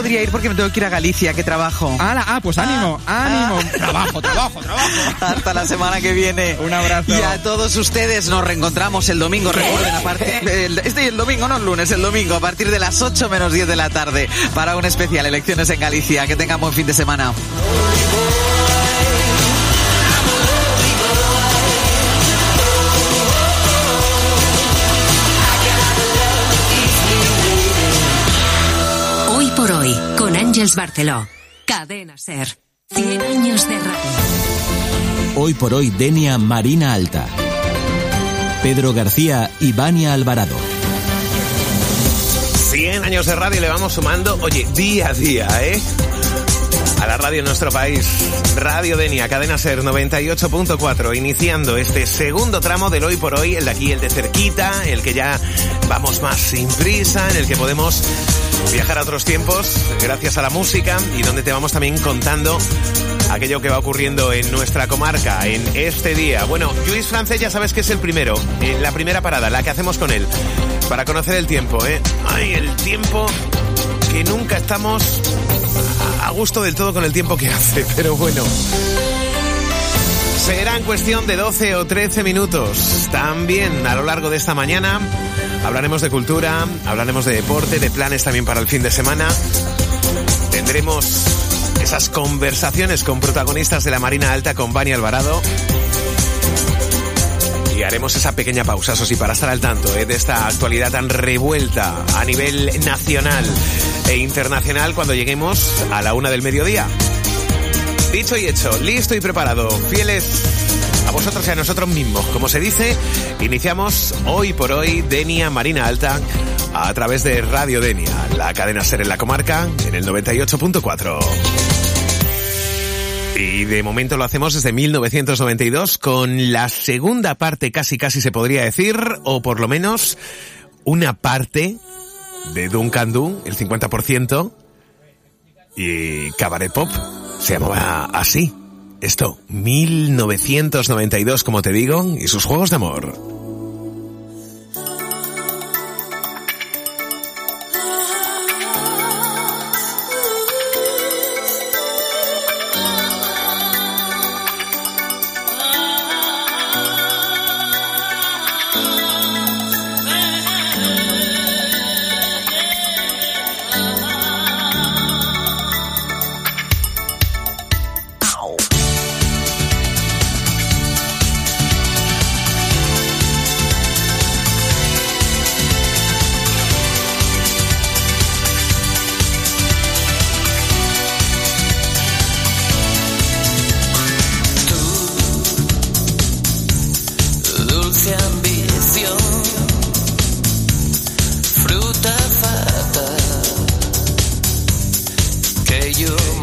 podría ir porque me tengo que ir a Galicia, que trabajo. Pues ánimo. Trabajo. Hasta la semana que viene. Un abrazo. Y a todos ustedes nos reencontramos el domingo. Recuerden, el domingo, no el lunes, el domingo, a partir de las 8 menos 10 de la tarde, para un especial Elecciones en Galicia. Que tengan buen fin de semana. Hoy por hoy, con Àngels Barceló. Cadena SER. 100 años de radio. Hoy por hoy, Denia Marina Alta. Pedro García y Vania Alvarado. 100 años de radio le vamos sumando, oye, día a día, a la radio en nuestro país. Radio Denia, Cadena SER 98.4, iniciando este segundo tramo del Hoy por Hoy, el de aquí, el de cerquita, el que ya vamos más sin prisa, en el que podemos viajar a otros tiempos gracias a la música y donde te vamos también contando aquello que va ocurriendo en nuestra comarca en este día. Bueno, Lluís Francés ya sabes que es el primero, la primera parada, la que hacemos con él, para conocer el tiempo, Ay, el tiempo, que nunca estamos a gusto del todo con el tiempo que hace, pero bueno. Será en cuestión de 12 o 13 minutos. También a lo largo de esta mañana hablaremos de cultura, hablaremos de deporte, de planes también para el fin de semana. Tendremos esas conversaciones con protagonistas de la Marina Alta, con Vania Alvarado. Y haremos esa pequeña pausa, eso sí, para estar al tanto de esta actualidad tan revuelta a nivel nacional e internacional cuando lleguemos a la 1 del mediodía. Dicho y hecho, listo y preparado, fieles a vosotros y a nosotros mismos. Como se dice, iniciamos Hoy por Hoy Denia Marina Alta a través de Radio Denia, la cadena SER en la comarca, en el 98.4. Y de momento lo hacemos desde 1992 con la segunda parte, casi se podría decir, o por lo menos una parte de Duncan Du, el 50%, y Cabaret Pop. Se llamaba así. Esto, 1992, como te digo, y sus juegos de amor. You